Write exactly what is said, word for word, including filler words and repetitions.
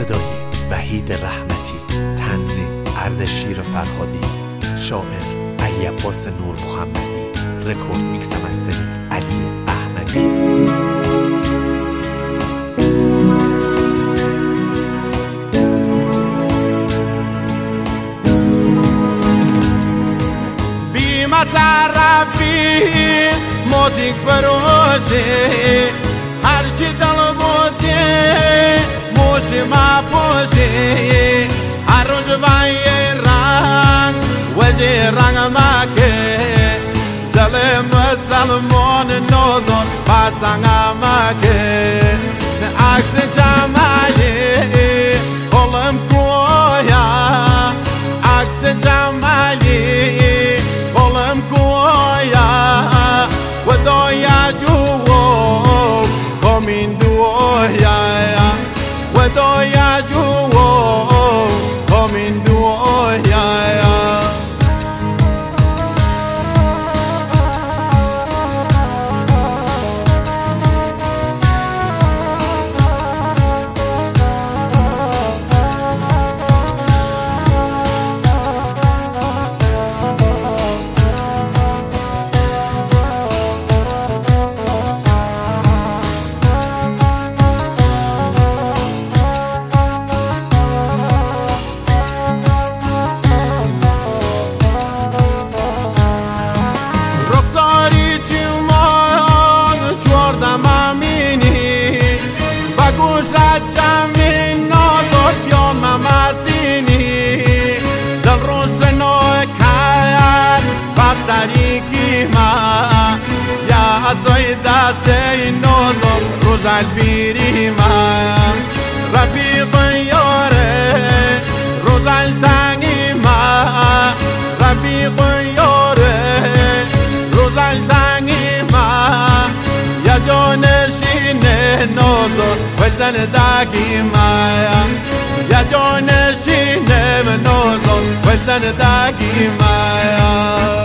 صدای وحید رحمتی، تنظیم اردشیر فرهادی، شاعر علی عباس نور محمدی، رکورد میکس مستری علی احمدی. بی مصرفی موزیک فروشی هرچی دل بودی موشی ما پوشی هر روز بای رنگ وجه رنگ مکه دل مسلمان نوزون پسنگ مکه عکس جمعی قلم کویا عکس جمعی قلم کویا و دویا جو کامین دویا و دویا جو کامین دویا زيدا سينوزو روزا البيريما رفيق يوري روزا التانيما رفيق يوري روزا التانيما يا جونشين نوزو وزن داكيما يا جونشين نوزو وزن داكيما